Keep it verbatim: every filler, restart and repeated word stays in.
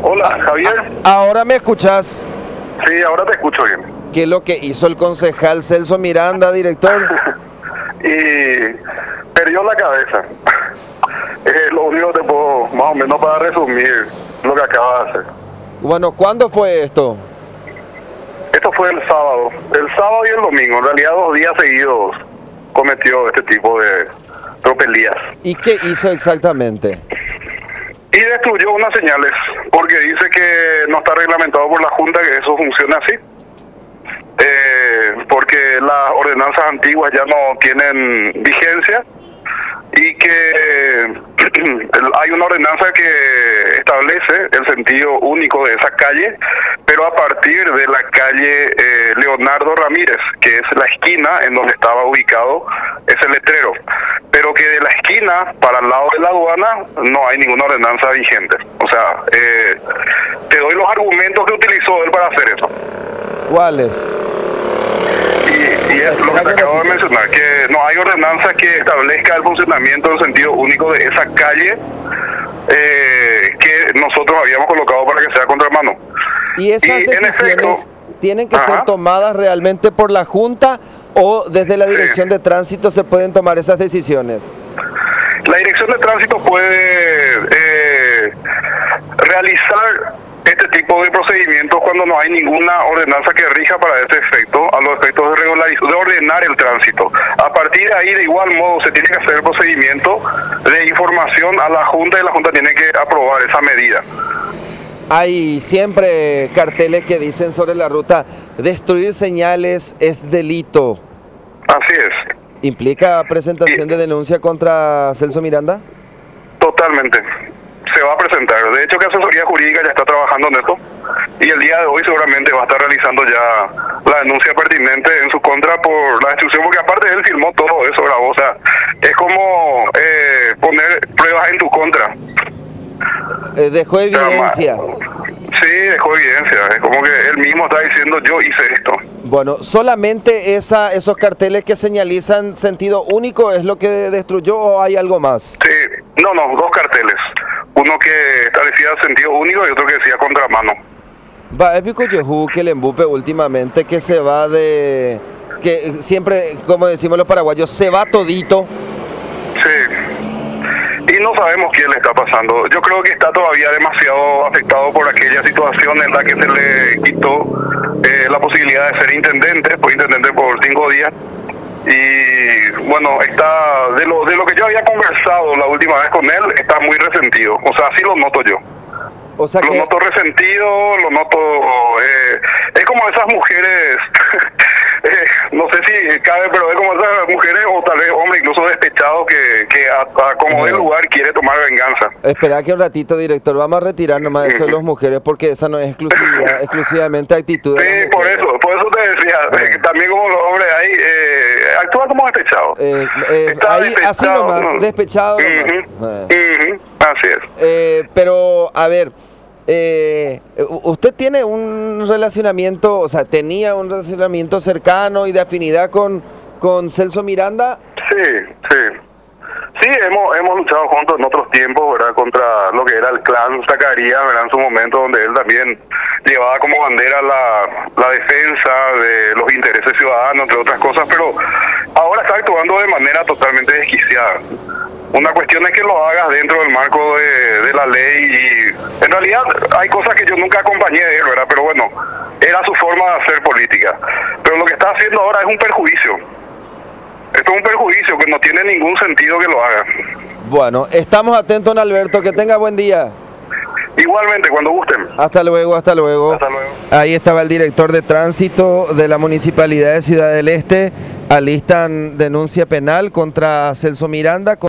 Hola, Javier. ¿Ahora me escuchás? Sí, ahora te escucho bien. ¿Qué es lo que hizo el concejal Celso Miranda, director? Y perdió la cabeza. Es lo único que te puedo, más o menos para resumir lo que acaba de hacer. Bueno, ¿cuándo fue esto? Esto fue el sábado. El sábado y el domingo. En realidad dos días seguidos cometió este tipo de tropelías. ¿Y qué hizo exactamente? Y destruyó unas señales, porque dice que no está reglamentado por la Junta que eso funcione así. Eh, porque las ordenanzas antiguas ya no tienen vigencia y que hay una ordenanza que establece el sentido único de esa calle, pero a partir de la calle eh, Leonardo Ramírez, que es la esquina en donde estaba ubicado ese letrero, pero que de la esquina para el lado de la aduana no hay ninguna ordenanza vigente. O sea, eh, te doy los argumentos que utilizó él para hacer eso. ¿Cuáles? Y, y es lo que te acabo de mencionar, que no hay ordenanza que establezca el funcionamiento en sentido único de esa calle eh, que nosotros habíamos colocado para que sea contramano. ¿Y esas Y, decisiones efecto, tienen que ajá. ser tomadas realmente por la Junta o desde la Dirección Sí. de Tránsito se pueden tomar esas decisiones? La Dirección de Tránsito puede eh, realizar este tipo de procedimientos cuando no hay ninguna ordenanza que rija para ese efecto, a los efectos de regularizar, de ordenar el tránsito. A partir de ahí, de igual modo, se tiene que hacer el procedimiento de información a la Junta y la Junta tiene que aprobar esa medida. Hay siempre carteles que dicen sobre la ruta, destruir señales es delito. Así es. ¿Implica presentación de denuncia contra Celso Miranda? Totalmente. Se va a presentar. De hecho, que Asesoría Jurídica ya está trabajando en esto y el día de hoy seguramente va a estar realizando ya la denuncia pertinente en su contra por la destrucción, porque aparte él firmó todo eso, grabó. O sea, es como eh, poner pruebas en tu contra. Eh, dejó evidencia. Sí, dejó evidencia. Es como que él mismo está diciendo, yo hice esto. Bueno, solamente esa, esos carteles que señalizan sentido único es lo que destruyó o hay algo más. Sí, no, no, dos carteles. Uno que establecía sentido único y otro que decía contramano. Va, épico Yehu que el embupe últimamente que se va de... que siempre, como decimos los paraguayos, se va todito. Sí. Y no sabemos qué le está pasando. Yo creo que está todavía demasiado afectado por aquella situación en la que se le quitó eh, la posibilidad de ser intendente, fue intendente por cinco días. Y bueno, está de lo de lo que yo había conversado la última vez con él, está muy resentido. O sea, así lo noto yo. O sea Lo que... noto resentido, lo noto... Eh, es como esas mujeres, eh, no sé si cabe, pero es como esas mujeres, o tal vez hombres incluso despechados, que, que a, a como de lugar quiere tomar venganza. Espera que un ratito, director, vamos a retirar nomás eso de las mujeres porque esa no es exclusividad, exclusivamente actitud de Sí, las por mujeres. eso, por eso te decía, eh, que también como los hombres ahí eh, actúan como despechados. Eh, eh, Está ahí, así despechado, nomás, ¿no? despechado nomás. Ujú, Eh. ujú, así es. Eh, pero, a ver, eh, usted tiene un relacionamiento, o sea, tenía un relacionamiento cercano y de afinidad con, con Celso Miranda. Sí, sí. Sí, hemos hemos luchado juntos en otros tiempos, ¿verdad? Contra lo que era el clan Zacarías, ¿verdad? En su momento, donde él también llevaba como bandera la, la defensa de los intereses ciudadanos, entre otras cosas, pero ahora está actuando de manera totalmente desquiciada. Una cuestión es que lo hagas dentro del marco de, de la ley y en realidad hay cosas que yo nunca acompañé de él, ¿verdad? Pero bueno, era su forma de hacer política. Pero lo que está haciendo ahora es un perjuicio. Esto es un perjuicio que no tiene ningún sentido que lo haga. Bueno, estamos atentos, don Alberto, que tenga buen día. Igualmente, cuando gusten. Hasta luego, hasta luego. Hasta luego. Ahí estaba el director de tránsito de la Municipalidad de Ciudad del Este. Alistan denuncia penal contra Celso Miranda.